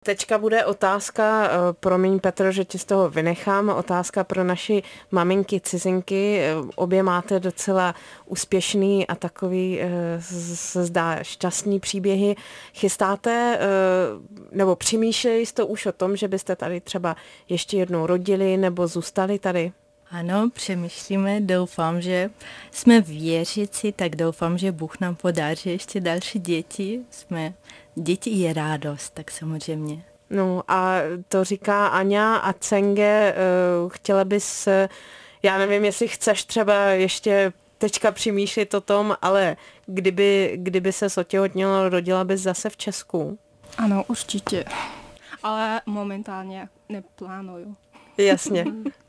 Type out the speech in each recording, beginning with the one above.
Teďka bude otázka, promiň Petro, že ti z toho vynechám, otázka pro naši maminky cizinky. Obě máte docela úspěšný a takový se zdá šťastný příběhy. Chystáte nebo přemýšleli jste už o tom, že byste tady třeba ještě jednou rodili nebo zůstali tady? Ano, přemýšlíme, doufám, že jsme věřící, tak doufám, že Bůh nám podaří ještě další děti. Děti je radost, tak samozřejmě. No a to říká Aňa a Cenge, chtěla bys, já nevím, jestli chceš třeba ještě teďka přemýšlet o tom, ale kdyby se otěhotněla, rodila bys zase v Česku? Ano, určitě, ale momentálně neplánuju. Jasně.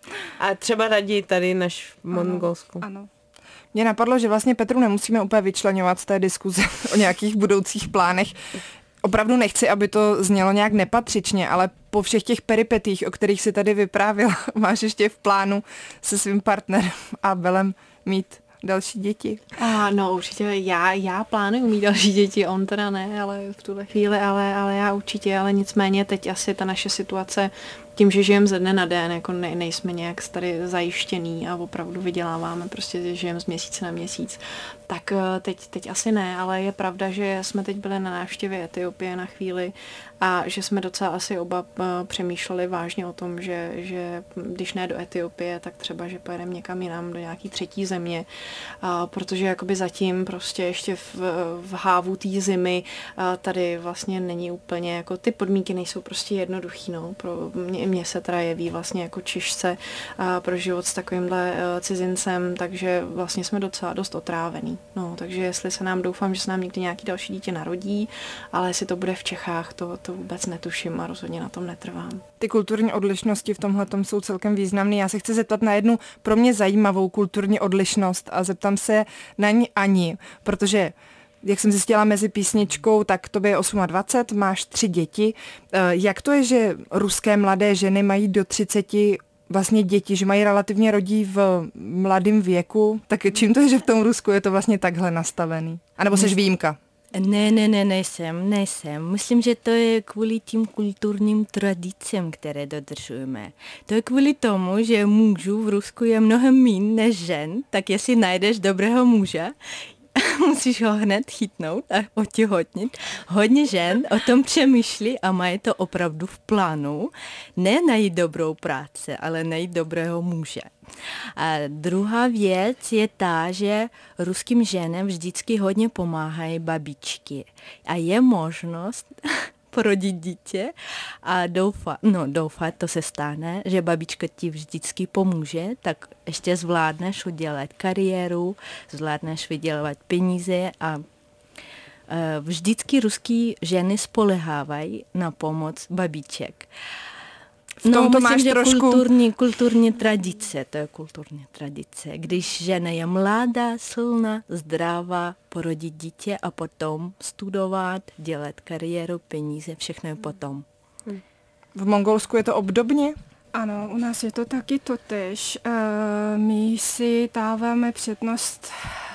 A třeba raději tady než v Mongolsku. Ano. Mně napadlo, že vlastně Petru nemusíme úplně vyčleňovat z té diskuze o nějakých budoucích plánech. Opravdu nechci, aby to znělo nějak nepatřičně, ale po všech těch peripetích, o kterých si tady vyprávěla, máš ještě v plánu se svým partnerem Abelem mít další děti? No určitě, já plánuju mít další děti, on teda ne, ale v tuhle chvíli, ale já určitě, ale nicméně teď asi ta naše situace, tím, že žijeme ze dne na den, jako nejsme nějak tady zajištěný a opravdu vyděláváme, prostě žijeme z měsíce na měsíc, tak teď asi ne, ale je pravda, že jsme teď byli na návštěvě Etiopie na chvíli a že jsme docela asi oba přemýšleli vážně o tom, že když ne do Etiopie, tak třeba, že pojedeme někam jinam do nějaký třetí země, protože jakoby zatím prostě ještě v hávu té zimy tady vlastně není úplně, jako ty podmínky nejsou prostě jednoduchý, no, pro mě se teda jeví vlastně jako Češce pro život s takovýmhle cizincem, takže vlastně jsme docela dost otrávený. No, takže jestli doufám, že se nám někdy nějaký další dítě narodí, ale jestli to bude v Čechách, to vůbec netuším a rozhodně na tom netrvám. Ty kulturní odlišnosti v tomhletom jsou celkem významné. Já se chci zeptat na jednu pro mě zajímavou kulturní odlišnost a zeptám se na ní Ani, protože jak jsem zjistila mezi písničkou, tak tobě je 28, máš 3 děti. Jak to je, že ruské mladé ženy mají do 30 vlastně děti, že mají relativně rodí v mladém věku? Tak čím to je, že v tom Rusku je to vlastně takhle nastavený? A nebo seš výjimka? Ne, nejsem. Myslím, že to je kvůli tím kulturním tradicím, které dodržujeme. To je kvůli tomu, že mužů v Rusku je mnohem míň než žen, tak jestli najdeš dobrého muže, musíš ho hned chytnout a otěhotnit. Hodně žen o tom přemýšlí a mají to opravdu v plánu. Ne najít dobrou práci, ale najít dobrého muže. A druhá věc je ta, že ruským ženám vždycky hodně pomáhají babičky. A je možnost porodit dítě a doufat, to se stane, že babička ti vždycky pomůže, tak ještě zvládneš udělat kariéru, zvládneš vydělat peníze a vždycky ruský ženy spoléhávají na pomoc babiček. V tom to máš že trošku... kulturní tradice, to je kulturní tradice. Když žena je mladá, silná, zdravá, porodit dítě a potom studovat, dělat kariéru, peníze, všechno je potom. V Mongolsku je to obdobně? Ano, u nás je to taky totéž. My si dáváme přednost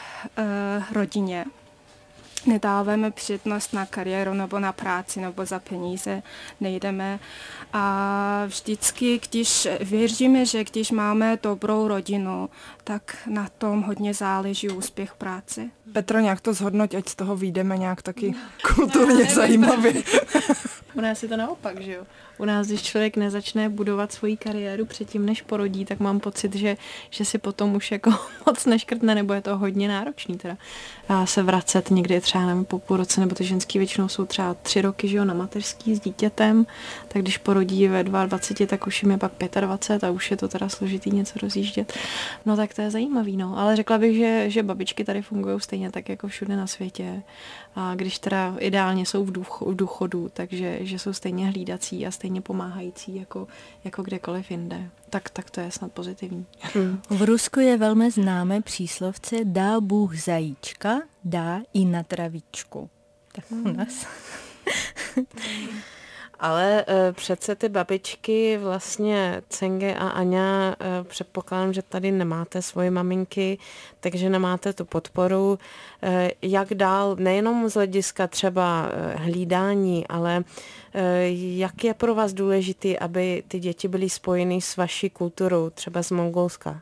rodině. Nedáváme přednost na kariéru nebo na práci nebo za peníze nejdeme. A vždycky, když věříme, že když máme dobrou rodinu, tak na tom hodně záleží úspěch práce. Petro, nějak to zhodnoť, ať z toho vyjdeme nějak taky kulturně zajímavě. U nás je to naopak, že jo? U nás, když člověk nezačne budovat svoji kariéru předtím, než porodí, tak mám pocit, že si potom už jako moc neškrtne, nebo je to hodně náročný teda. A se vracet někdy třeba nevím, po půl roce, nebo ty ženský většinou jsou třeba 3 roky, že jo, na mateřský s dítětem, tak když porodí ve 22, tak už jim je pak 25 a už je to teda složitý něco rozjíždět. No tak to je zajímavý, no. Ale řekla bych, že babičky tady fungují stejně tak jako všude na světě. A když teda ideálně jsou v důchodu, takže že jsou stejně hlídací a stejně pomáhající jako kdekoliv jinde. Tak to je snad pozitivní. V Rusku je velmi známé příslovce dá Bůh zajíčka, dá i na travičku. Tak u nás. Ale přece ty babičky, vlastně Cenge a Aňa, předpokládám, že tady nemáte svoje maminky, takže nemáte tu podporu. Jak dál, nejenom z hlediska třeba hlídání, ale jak je pro vás důležité, aby ty děti byly spojeny s vaší kulturou, třeba z Mongolska?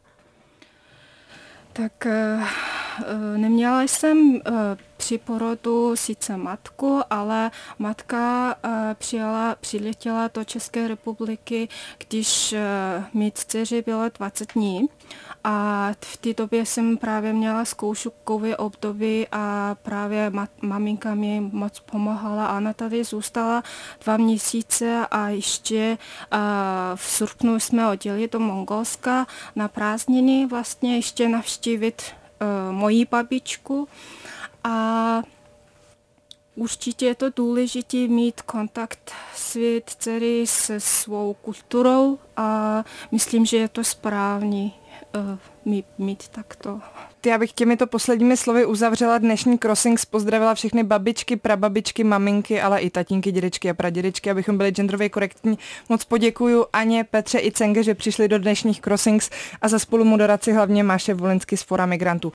Tak neměla jsem při porodu sice matku, ale matka přiletěla do České republiky, když mít dceři bylo 20 dní. A v té době jsem právě měla zkouškové období a právě maminka mi moc pomáhala. Ona tady zůstala 2 měsíce a ještě v srpnu jsme odjeli do Mongolska na prázdniny vlastně ještě navštívit moji babičku. A určitě je to důležité mít kontakt s dcery se svou kulturou a myslím, že je to správný mít takto. Já bych těmito posledními slovy uzavřela dnešní Crossings, pozdravila všechny babičky, prababičky, maminky, ale i tatínky, dědečky a pradědečky, abychom byli genderově korektní. Moc poděkuju Aně, Petře i Cenge, že přišli do dnešních Crossings a za spolumoderaci hlavně Máše Volinsky z Fora migrantů.